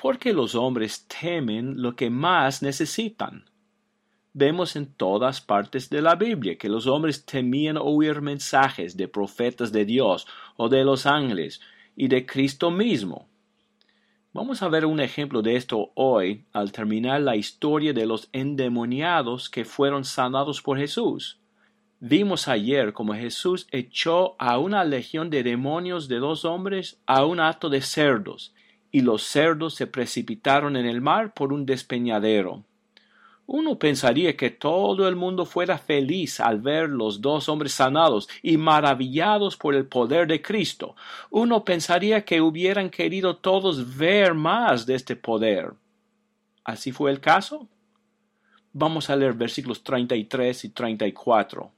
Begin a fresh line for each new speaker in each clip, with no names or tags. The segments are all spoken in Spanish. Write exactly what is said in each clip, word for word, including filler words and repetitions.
Porque los hombres temen lo que más necesitan. Vemos en todas partes de la Biblia que los hombres temían oír mensajes de profetas de Dios o de los ángeles y de Cristo mismo. Vamos a ver un ejemplo de esto hoy al terminar la historia de los endemoniados que fueron sanados por Jesús. Vimos ayer cómo Jesús echó a una legión de demonios de dos hombres a un hato de cerdos, y los cerdos se precipitaron en el mar por un despeñadero. Uno pensaría que todo el mundo fuera feliz al ver los dos hombres sanados y maravillados por el poder de Cristo. Uno pensaría que hubieran querido todos ver más de este poder. ¿Así fue el caso? Vamos a leer versículos treinta y tres y treinta y cuatro.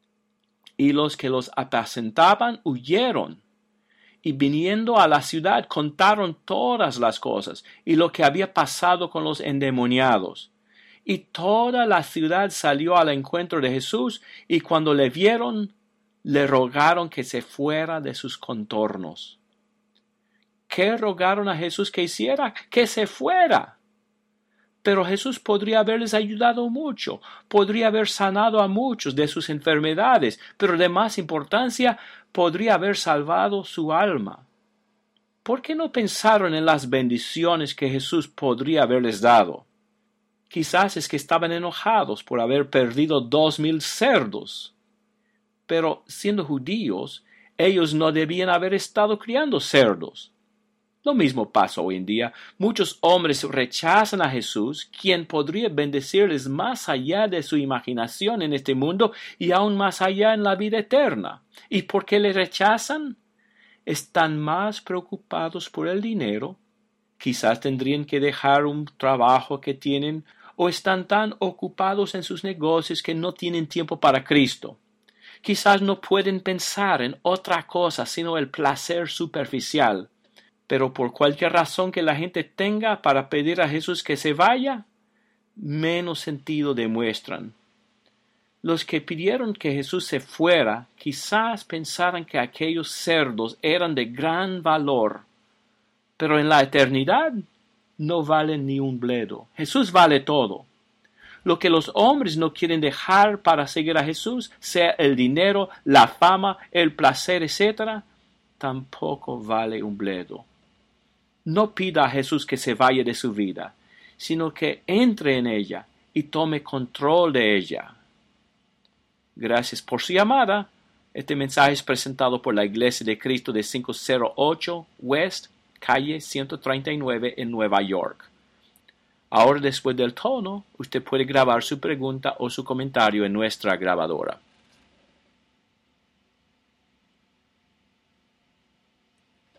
Y los que los apacentaban huyeron, y viniendo a la ciudad contaron todas las cosas y lo que había pasado con los endemoniados. Y toda la ciudad salió al encuentro de Jesús, y cuando le vieron, le rogaron que se fuera de sus contornos. ¿Qué rogaron a Jesús que hiciera? Que se fuera. Pero Jesús podría haberles ayudado mucho, podría haber sanado a muchos de sus enfermedades, pero de más importancia, podría haber salvado su alma. ¿Por qué no pensaron en las bendiciones que Jesús podría haberles dado? Quizás es que estaban enojados por haber perdido dos mil cerdos. Pero siendo judíos, ellos no debían haber estado criando cerdos. Lo mismo pasa hoy en día. Muchos hombres rechazan a Jesús, quien podría bendecirles más allá de su imaginación en este mundo y aún más allá en la vida eterna. ¿Y por qué le rechazan? Están más preocupados por el dinero. Quizás tendrían que dejar un trabajo que tienen, o están tan ocupados en sus negocios que no tienen tiempo para Cristo. Quizás no pueden pensar en otra cosa sino el placer superficial. Pero por cualquier razón que la gente tenga para pedir a Jesús que se vaya, menos sentido demuestran. Los que pidieron que Jesús se fuera, quizás pensaran que aquellos cerdos eran de gran valor, pero en la eternidad no valen ni un bledo. Jesús vale todo. Lo que los hombres no quieren dejar para seguir a Jesús, sea el dinero, la fama, el placer, etcétera, tampoco vale un bledo. No pida a Jesús que se vaya de su vida, sino que entre en ella y tome control de ella. Gracias por su llamada. Este mensaje es presentado por la Iglesia de Cristo de quinientos ocho West, calle ciento treinta y nueve en Nueva York. Ahora, después del tono, usted puede grabar su pregunta o su comentario en nuestra grabadora.